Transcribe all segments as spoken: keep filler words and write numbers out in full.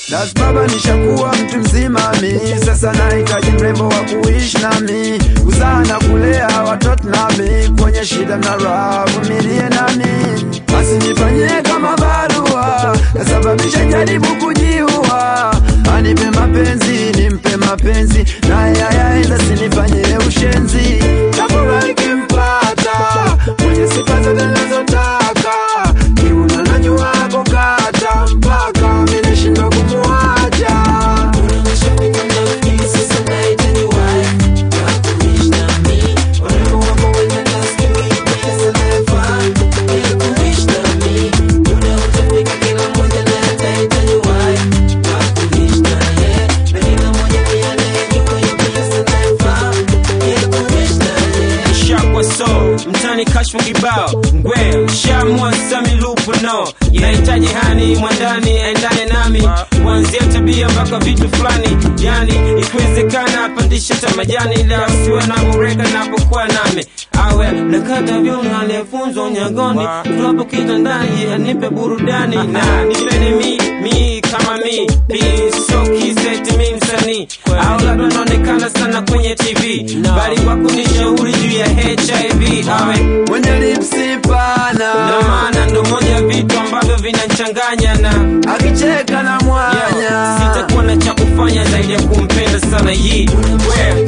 Das baba nishakuwa mtu mzima mi, sasa nahitaji mrembo wa kuishi nami, kuzaa na kulea watoto nami, kwenye shida na raha vumilie nami. Basi nifanyie kama barua, kasababisha jaribu kujiua. Anipe mapenzi, nimpe mapenzi, na yaya enda sinifanyie ushenzi. Chakula ikimpata, mwenye sifa zote nazotaka, kiuna na nyua kukata, mpaka mimi nishindwa kumuacha. Mtani kashfu kibao ngwe shamwa sami lupo no nahitaji hani mwandani endane nami, kuanzia tabia mpaka vitu fulani, yani ikiwezekana pandisha tamajani, ila siwe na mureka napokuwa nami, awe nakata vyona alefunzo nyagoni, tuwapo kitandani anipe burudani, na nipende mi, mi kama mi, piso kiseti mi msani, au labda naonekana sana kwenye T V, bali kwa kunishauri juu ya H I V, awe mwenye lipsi pana, na maana ndo moja vitu ambavyo vinachanganya, na akicheka na mwanya, yeah, sitakuwa na cha kufanya zaidi ya kumpenda sana hii wewe.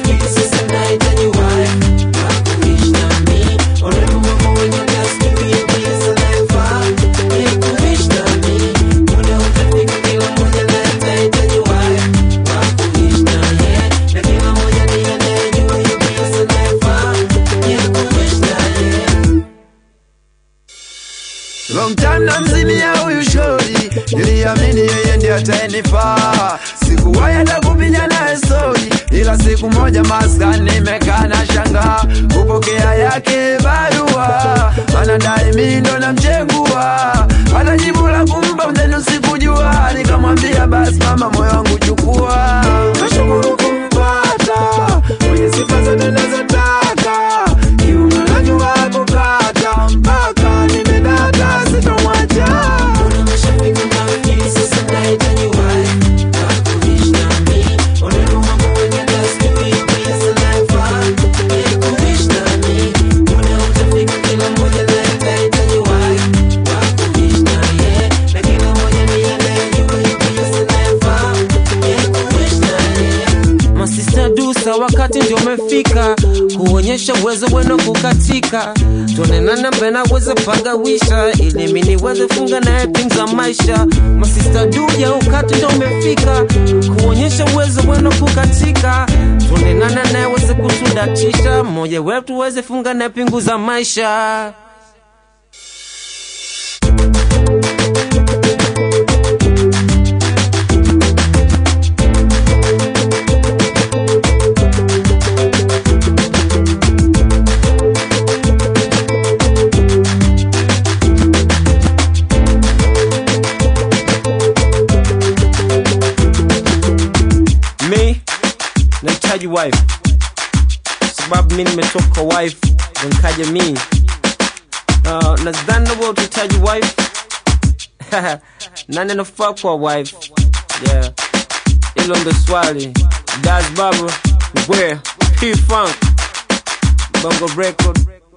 long time na mzimia huyu shori, niliamini yeye ndiye atanifaa, sikuwahi hata kupiga naye story, ila siku moja maskani nimekaa na shangaa kupokea yake barua, anadai mimi ndo namchengua, hata jibu la kumpa mzenu sikujua, nikamwambia basi mama moyo wangu chukua. Nashukuru kumpata mwenye sifa zote nazotaka, kiuno na jua kukata, mpaka nimedata sitomwacha. Wakati ndio umefika kuonyesha uwezo wenu kukatika, tuonenana mbena uweze pagawisha, ili mimi niweze funga na things za maisha. Masista duya wakati ndio umefika kuonyesha uwezo wenu kukatika, tuonenana na uweze kusudatisha, mmoja wetu uweze funga na pingu za maisha. Me nahitaji wife, sababu mimi nimetoka wife nikaja mimi. Uh, nadhani wewe utahitaji wife. Nani anafaa kwa wife? Yeah, ilo ndo swali. Das Baba, where P Funk, Bongo Record.